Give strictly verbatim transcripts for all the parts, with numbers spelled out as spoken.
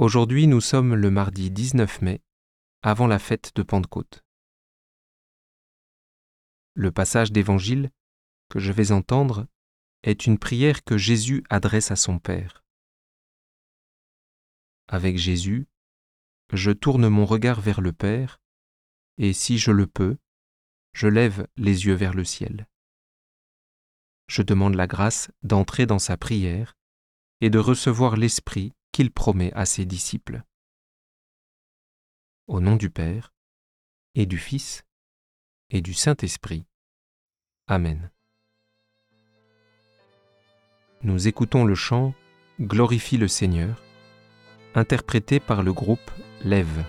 Aujourd'hui, nous sommes le mardi dix-neuf mai, avant la fête de Pentecôte. Le passage d'Évangile que je vais entendre est une prière que Jésus adresse à son Père. Avec Jésus, je tourne mon regard vers le Père, et si je le peux, je lève les yeux vers le ciel. Je demande la grâce d'entrer dans sa prière et de recevoir l'Esprit qu'il promet à ses disciples. Au nom du Père, et du Fils, et du Saint-Esprit. Amen. Nous écoutons le chant « Glorifie le Seigneur » interprété par le groupe Lève.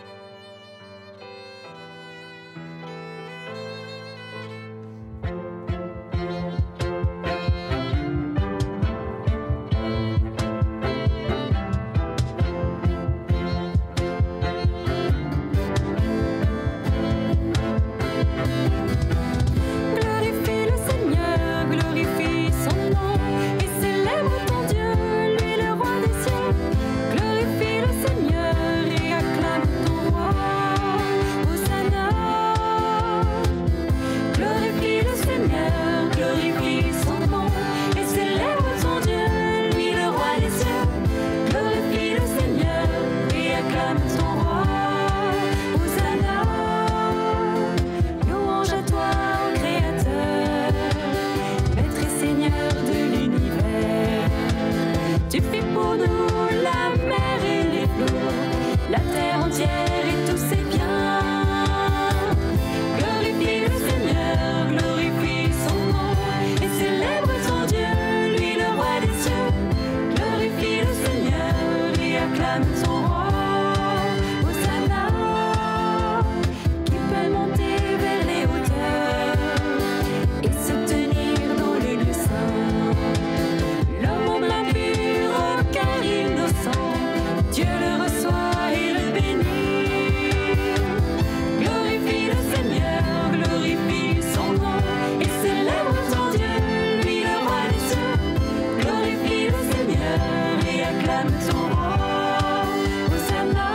Tu fais pour nous la mer et les flots, la terre entière et tous ses biens. Glorifie le Seigneur, glorifie son nom, et célèbre son Dieu, lui le roi des cieux. Glorifie le Seigneur et acclame son roi. Hosanna, qui peut monter vers les hauteurs et se tenir dans le lieu saint. L'homme impur au cœur innocent, Dieu le reçoit et le bénit. Glorifie le Seigneur, glorifie son nom, et célèbre son Dieu, lui le roi des cieux. Glorifie le Seigneur et acclame son roi. Hosanna.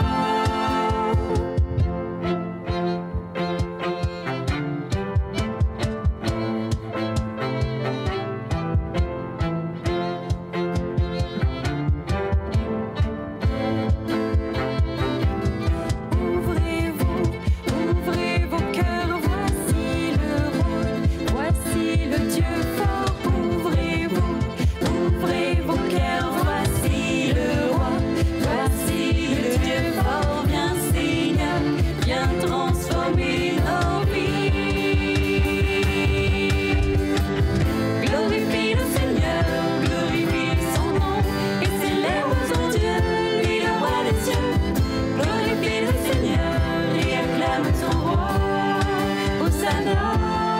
Ouvrez-vous, ouvrez vos cœurs, voici le roi, voici le Dieu fort. Ouvrez-vous, ouvrez vos cœurs, voici le roi, voici le Dieu fort. Viens Seigneur, viens transformer nos vies. Glorifie le Seigneur, glorifie son nom, et célèbre son Dieu, lui le roi des cieux. Glorifie le Seigneur et acclame son roi. Hosanna.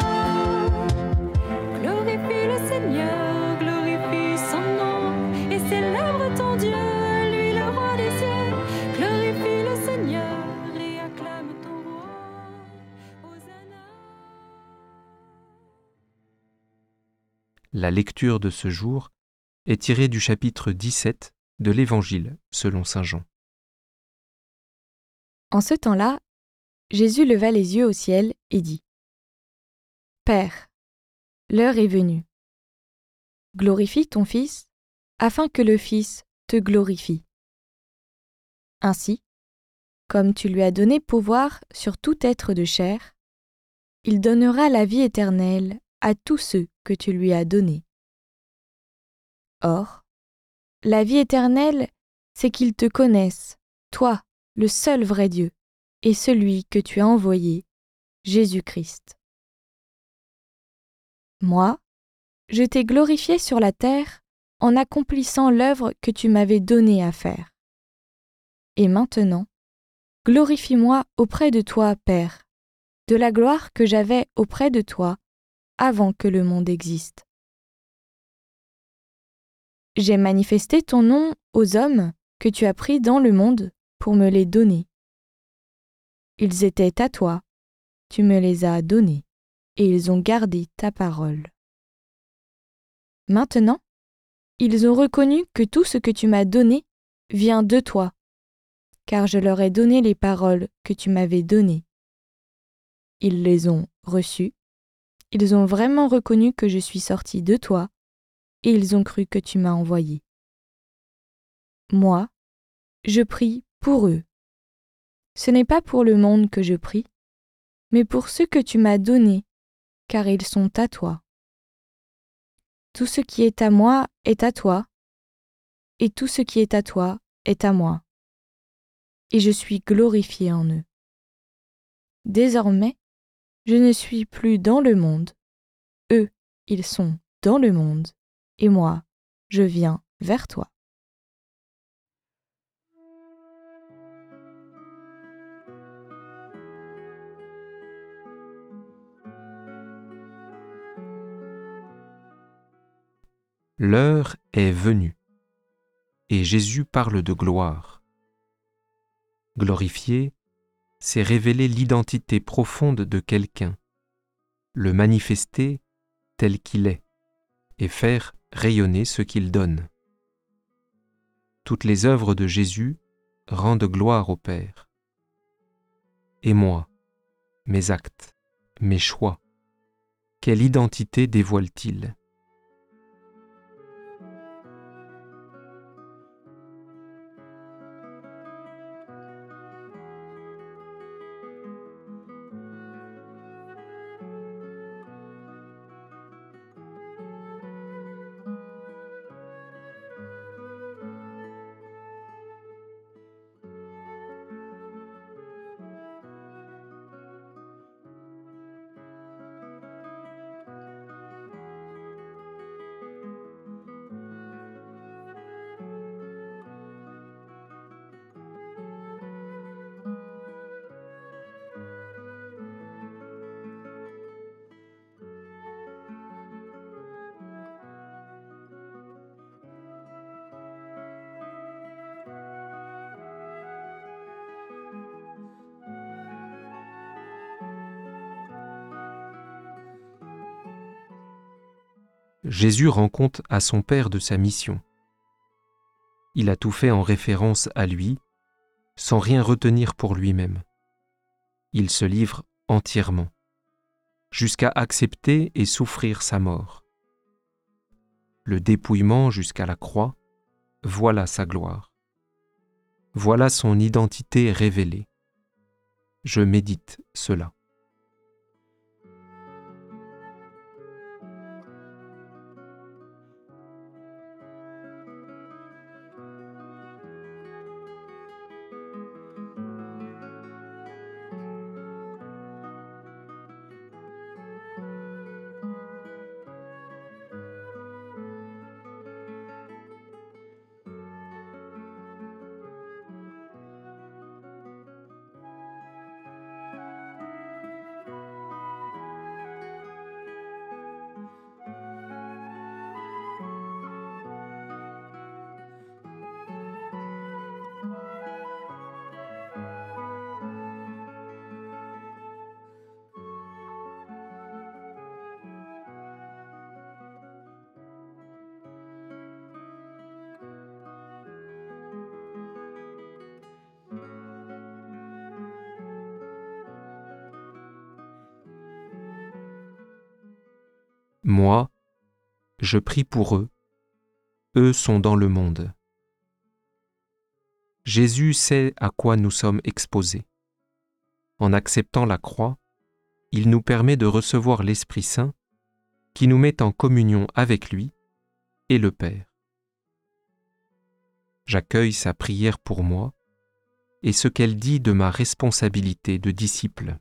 Glorifie le Seigneur, glorifie son nom, et célèbre ton Dieu, lui le roi des cieux. Glorifie le Seigneur et acclame ton roi. Hosanna. La lecture de ce jour est tirée du chapitre dix-sept de l'Évangile selon saint Jean. En ce temps-là, Jésus leva les yeux au ciel et dit : « Père, l'heure est venue. Glorifie ton Fils, afin que le Fils te glorifie. Ainsi, comme tu lui as donné pouvoir sur tout être de chair, il donnera la vie éternelle à tous ceux que tu lui as donnés. Or, la vie éternelle, c'est qu'ils te connaissent, toi, le seul vrai Dieu, et celui que tu as envoyé, Jésus-Christ. Moi, je t'ai glorifié sur la terre en accomplissant l'œuvre que tu m'avais donnée à faire. Et maintenant, glorifie-moi auprès de toi, Père, de la gloire que j'avais auprès de toi avant que le monde existe. J'ai manifesté ton nom aux hommes que tu as pris dans le monde pour me les donner. Ils étaient à toi, tu me les as donnés, et ils ont gardé ta parole. Maintenant, ils ont reconnu que tout ce que tu m'as donné vient de toi, car je leur ai donné les paroles que tu m'avais données. Ils les ont reçues, ils ont vraiment reconnu que je suis sorti de toi, et ils ont cru que tu m'as envoyé. Moi, je prie pour eux. Ce n'est pas pour le monde que je prie, mais pour ceux que tu m'as donnés, car ils sont à toi. Tout ce qui est à moi est à toi, et tout ce qui est à toi est à moi. Et je suis glorifié en eux. Désormais, je ne suis plus dans le monde. Eux, ils sont dans le monde, et moi, je viens vers toi. L'heure est venue, et Jésus parle de gloire. Glorifier, c'est révéler l'identité profonde de quelqu'un, le manifester tel qu'il est, et faire rayonner ce qu'il donne. Toutes les œuvres de Jésus rendent gloire au Père. Et moi, mes actes, mes choix, quelle identité dévoilent-ils ? Jésus rend compte à son Père de sa mission. Il a tout fait en référence à lui, sans rien retenir pour lui-même. Il se livre entièrement, jusqu'à accepter et souffrir sa mort. Le dépouillement jusqu'à la croix, voilà sa gloire. Voilà son identité révélée. Je médite cela. Moi, je prie pour eux, eux sont dans le monde. Jésus sait à quoi nous sommes exposés. En acceptant la croix, il nous permet de recevoir l'Esprit Saint qui nous met en communion avec lui et le Père. J'accueille sa prière pour moi et ce qu'elle dit de ma responsabilité de disciple.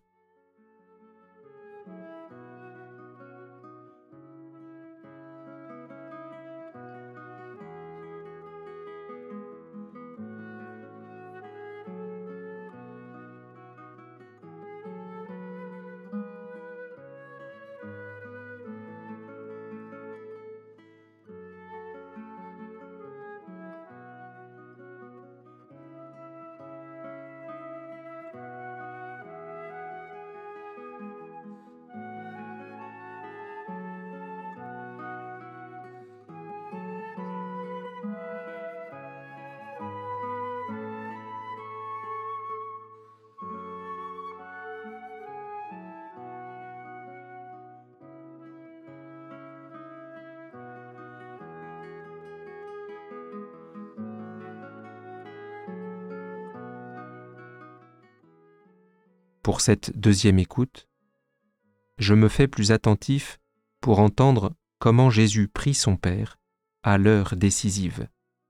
pour cette deuxième écoute, je me fais plus attentif pour entendre comment Jésus prie son Père à l'heure décisive.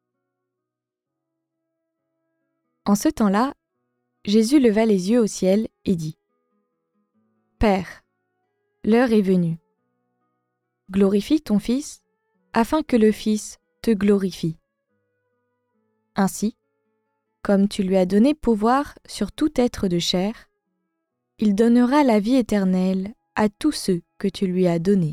En ce temps-là, Jésus leva les yeux au ciel et dit : « Père, l'heure est venue. Glorifie ton Fils, afin que le Fils te glorifie. Ainsi, comme tu lui as donné pouvoir sur tout être de chair, il donnera la vie éternelle à tous ceux que tu lui as donnés.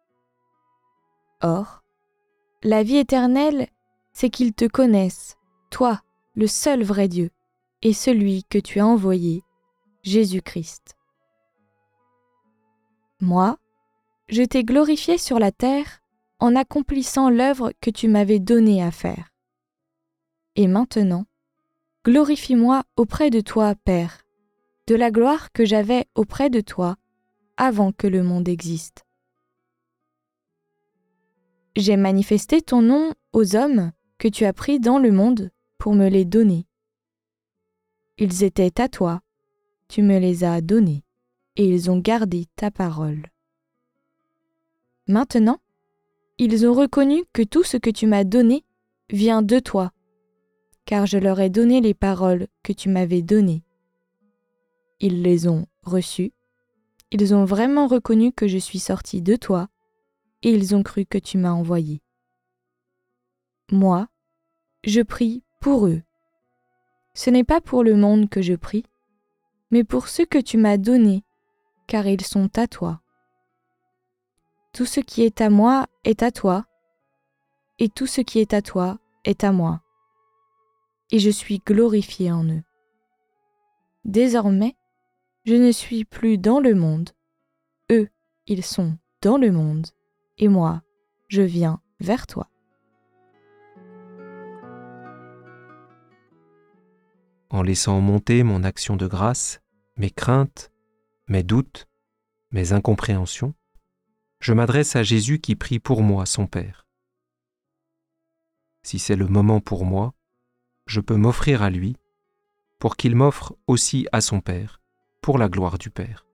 Or, la vie éternelle, c'est qu'ils te connaissent, toi, le seul vrai Dieu, et celui que tu as envoyé, Jésus-Christ. Moi, je t'ai glorifié sur la terre en accomplissant l'œuvre que tu m'avais donnée à faire. Et maintenant, glorifie-moi auprès de toi, Père, de la gloire que j'avais auprès de toi avant que le monde existe. J'ai manifesté ton nom aux hommes que tu as pris dans le monde pour me les donner. Ils étaient à toi, tu me les as donnés, et ils ont gardé ta parole. Maintenant, ils ont reconnu que tout ce que tu m'as donné vient de toi, car je leur ai donné les paroles que tu m'avais données. Ils les ont reçues, ils ont vraiment reconnu que je suis sorti de toi, et ils ont cru que tu m'as envoyé. Moi, je prie pour eux. Ce n'est pas pour le monde que je prie, mais pour ceux que tu m'as donnés, car ils sont à toi. Tout ce qui est à moi est à toi, et tout ce qui est à toi est à moi. Et je suis glorifié en eux. Désormais, je ne suis plus dans le monde. Eux, ils sont dans le monde, et moi, je viens vers toi. En laissant monter mon action de grâce, mes craintes, mes doutes, mes incompréhensions, je m'adresse à Jésus qui prie pour moi, son Père. Si c'est le moment pour moi, je peux m'offrir à lui, pour qu'il m'offre aussi à son Père, pour la gloire du Père.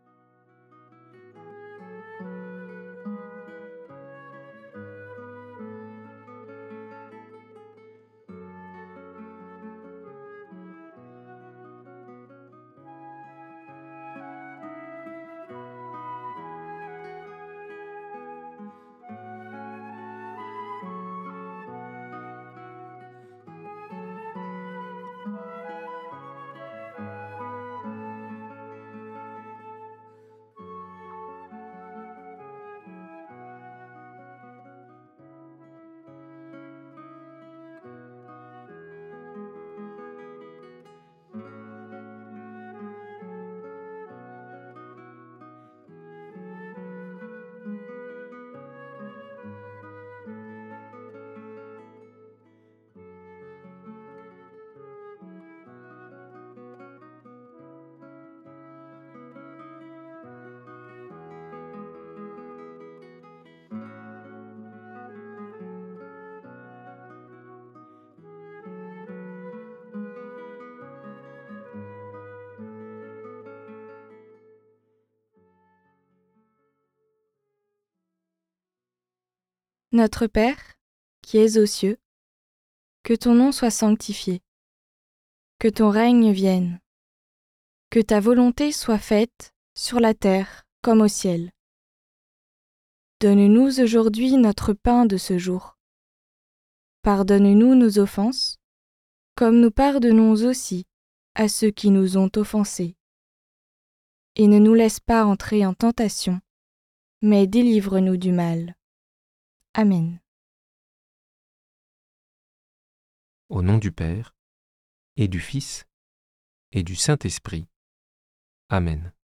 Notre Père, qui es aux cieux, que ton nom soit sanctifié, que ton règne vienne, que ta volonté soit faite sur la terre comme au ciel. Donne-nous aujourd'hui notre pain de ce jour. Pardonne-nous nos offenses, comme nous pardonnons aussi à ceux qui nous ont offensés. Et ne nous laisse pas entrer en tentation, mais délivre-nous du mal. Amen. Au nom du Père, et du Fils, et du Saint-Esprit. Amen.